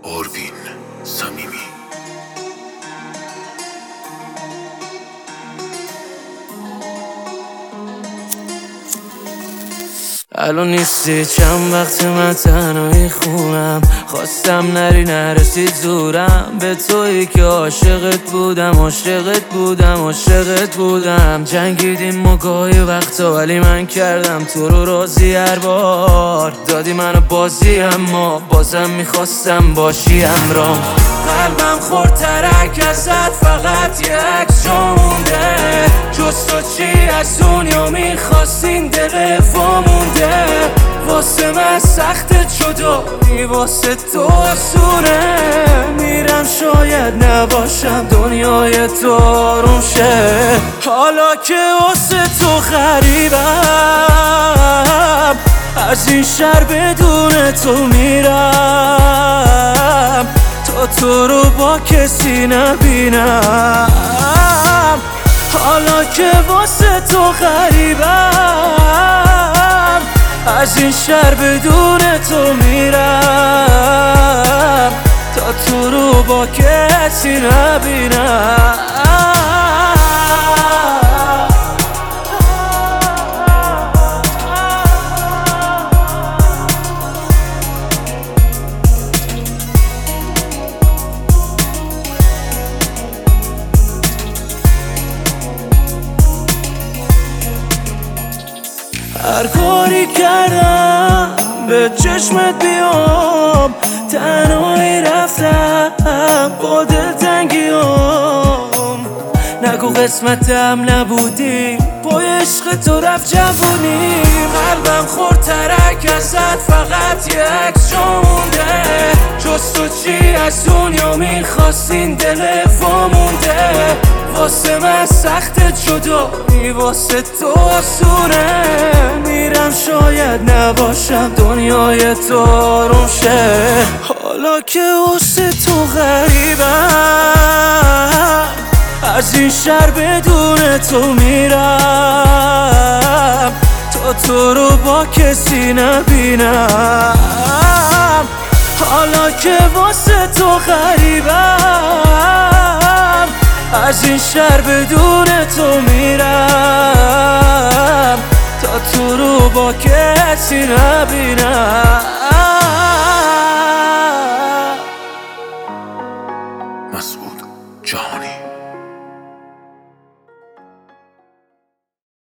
آروین صمیمی. الان نیستی چند وقت من تنهایی خونم، خواستم نری نرسید زورم به تویی که عاشقت بودم جنگیدیم ما گاهی وقتا ولی من کردم تو رو راضی. هر بار دادی منو بازی اما بازم میخواستم باشی همراه. قلبم خورد ترک ازت، فقط یک عکس جا مونده، جز تو چی از دنیا میخواستین دل وامونده. واسه من سخت جدایی، واسه تو آسونه، میرم شاید نباشم دنیای تو آروم شه. حالا که واسه تو غریبم، از این شهر بدون تو میرم تا تو رو با کسی نبینم. حالا که واسه تو غریبم، از این شهر بدون تو میرم تا تو رو با کسی نبینم. هر کاری کردم به چشمت بیام، تنهایی رفتم با دلتنگیام. نگو قسمتم نبودی، با عشق تو رفت جوونی. قلبم خورد ترک ازت، فقط یک عکس جا مونده، جز تو چی از دنیا میخواستین دل وامونده. واسه من سخت جدایی، واسه تو آسونه، میرم شاید نباشم دنیای تو آروم شه. حالا که واسه تو غریبم، از این شهر بدون تو میرم تا تو رو با کسی نبینم. حالا که واسه تو غریبم، از این شهر بدون تو میرم تا تو رو با کسی نبینم.